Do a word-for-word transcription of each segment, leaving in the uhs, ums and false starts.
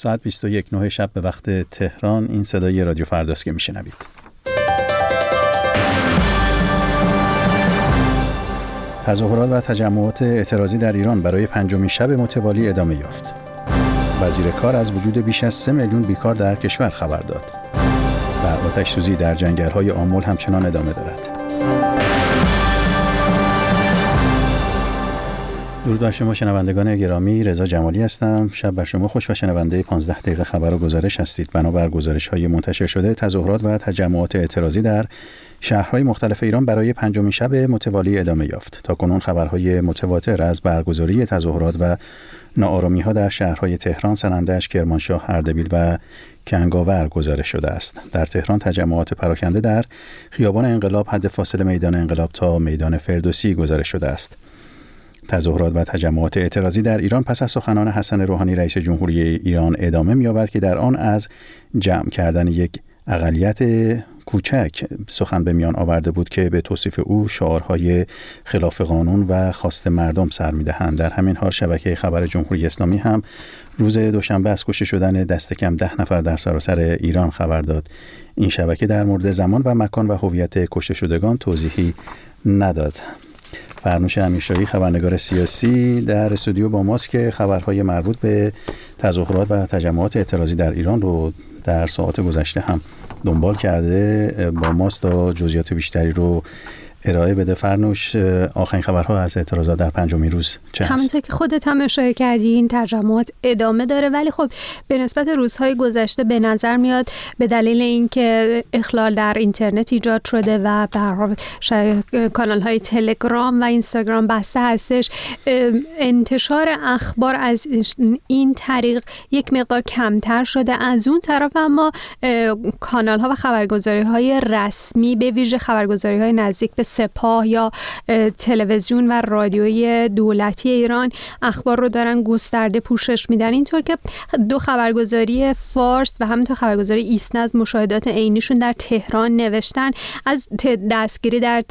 ساعت بیست و یک نه شب به وقت تهران. این صدای رادیو فرداست که میشنوید. تظاهرات و تجمعات اعتراضی در ایران برای پنجمین شب متوالی ادامه یافت. وزیر کار از وجود بیش از سه میلیون بیکار در کشور خبر داد. و آتش سوزی در جنگل‌های آمل همچنان ادامه دارد. درود بر شما شنوندگان گرامی، رضا جمالی هستم. شب بر شما خوش و شنونده پانزده دقیقه خبر و گزارش هستید. بنابر گزارش‌های منتشر شده، تظاهرات و تجمعات اعتراضی در شهرهای مختلف ایران برای پنجمین شب متوالی ادامه یافت. تاکنون خبرهای متواتر از برگزاری تظاهرات و ناآرامی‌ها در شهرهای تهران، سنندج، کرمانشاه، اردبیل و کنگاور گزارش شده است. در تهران تجمعات پراکنده در خیابان انقلاب حد فاصل میدان انقلاب تا میدان فردوسی گزارش شده است. تظاهرات و تجمعات اعتراضی در ایران پس از سخنان حسن روحانی رئیس جمهوری ایران ادامه می‌یابد که در آن از جمع کردن یک اقلیت کوچک سخن به میان آورده بود که به توصیف او شعارهای خلاف قانون و خواست مردم سر می‌دهند. در همین حال شبکه خبر جمهوری اسلامی هم روز دوشنبه از کشته شدن دست کم ده نفر در سراسر ایران خبر داد. این شبکه در مورد زمان و مکان و هویت کشته شدگان توضیحی نداد. فرنوش امیرشاهی خبرنگار سیاسی در استودیو با ماست که خبرهای مربوط به تظاهرات و تجمعات اعتراضی در ایران رو در ساعات گذشته هم دنبال کرده. با ماست تا جزئیات بیشتری رو ارائه بده. فرنوش، آخرین خبرها از اعتراضات در پنجمین روز چه هست؟ همونطور که خودت هم اشاره کردی این تجمعات ادامه داره، ولی خب به نسبت روزهای گذشته به نظر میاد به دلیل اینکه اخلال در اینترنت ایجاد شده و به هر حال کانال های تلگرام و اینستاگرام بسته هستش، انتشار اخبار از این طریق یک مقدار کمتر شده. از اون طرف اما کانال ها و خبرگزاری های رسمی، به ویژه خبرگزاری های نزدیک به سپاه یا تلویزیون و رادیوی دولتی ایران، اخبار رو دارن گسترده پوشش میدن. اینطور که دو خبرگزاری فارس و همینطور خبرگزاری ایسنا از مشاهدات عینیشون در تهران نوشتن. از دستگیری در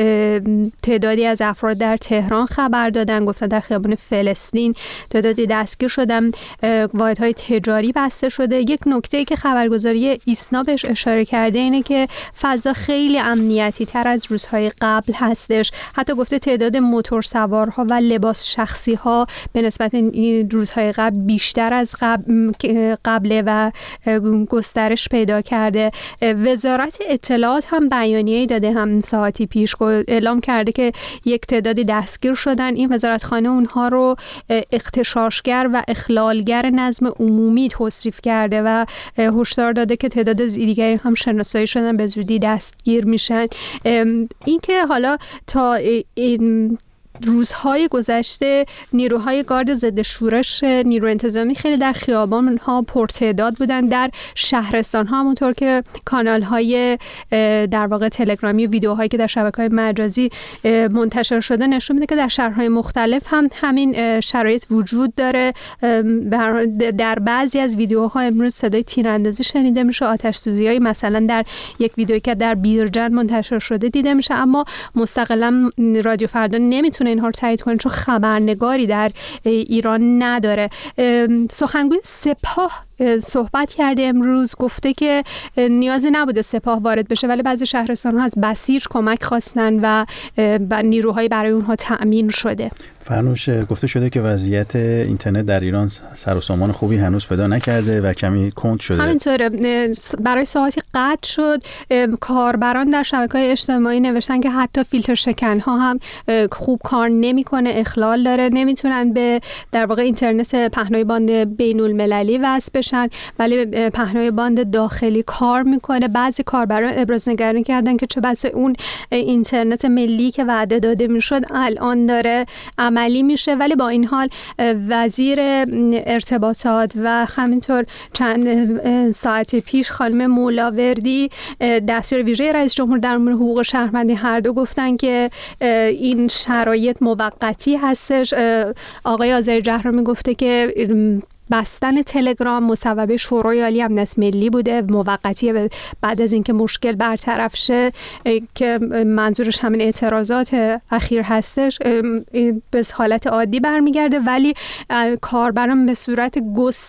تعدادی از افراد در تهران خبر دادن، گفتن در خیابان فلسطین تعدادی دستگیر شدن، واحدهای تجاری بسته شده. یک نکته‌ای که خبرگزاری ایسنا بهش اشاره کرده اینه که فضا خیلی امنیتی تر از روزهای قبل هستش. حتی گفته تعداد موتور سوارها و لباس شخصی ها به نسبت این روزهای قبل بیشتر از قبل قبله و گسترش پیدا کرده. وزارت اطلاعات هم بیانیه‌ای داده، هم ساعتی پیش اعلام کرده که یک تعدادی دستگیر شدن. این وزارتخانه اونها رو اغتشاشگر و اخلالگر نظم عمومی توصیف کرده و هشدار داده که تعداد دیگری هم شناسایی شدن به زودی دستگیر میشن. این که حالا تا این روزهای گذشته نیروهای گارد ضد شورش، نیرو انتظامی خیلی در خیابان ها پرتعداد بودن. در شهرستان ها همونطور که کانال های در واقع تلگرامی و ویدیوهایی که در شبکه‌های مجازی منتشر شده نشون میده که در شهرهای مختلف هم همین شرایط وجود داره. در بعضی از ویدیوها امروز صدای تیراندازی شنیده میشه، آتش سوزی‌های مثلا در یک ویدیویی که در بیرجند منتشر شده دیده میشه. اما مستقلا رادیو فردا نمیتونه اینها رو تایید کنه چون خبرنگاری در ایران نداره. سخنگوی سپاه صحبت کرده امروز، گفته که نیازی نبوده سپاه وارد بشه ولی بعضی شهرستان‌ها از بسیج کمک خواستن و نیروهایی برای اونها تأمین شده. فرنوش، گفته شده که وضعیت اینترنت در ایران سر و سامان خوبی هنوز پیدا نکرده و کمی کند شده. همینطوره، برای ساعتی قطع شد. کاربران در شبکه‌های اجتماعی نوشتن که حتی فیلتر شکن‌ها هم خوب کار نمی‌کنه، اخلال داره، نمیتونن به در واقع اینترنت پهنای باند بین‌المللی وصل بشن ولی پهنای باند داخلی کار میکنه. بعضی کاربران ابراز نگرانی کردن که چه بسا اون اینترنت ملی که وعده داده میشد الان داره عملی میشه. ولی با این حال وزیر ارتباطات و همینطور چند ساعت پیش خانم مولاوردی دستیار ویژه رئیس جمهور در امور حقوق شهروندی هر دو گفتن که این شرایط موقتی هستش. آقای آذری جهرمی گفته که بستن تلگرام مصوبه شورای عالی امنیت ملی بوده، موقتیه بعد از اینکه مشکل برطرف شه که منظورش همین اعتراضات اخیر هستش به حالت عادی برمیگرده. ولی کاربران به صورت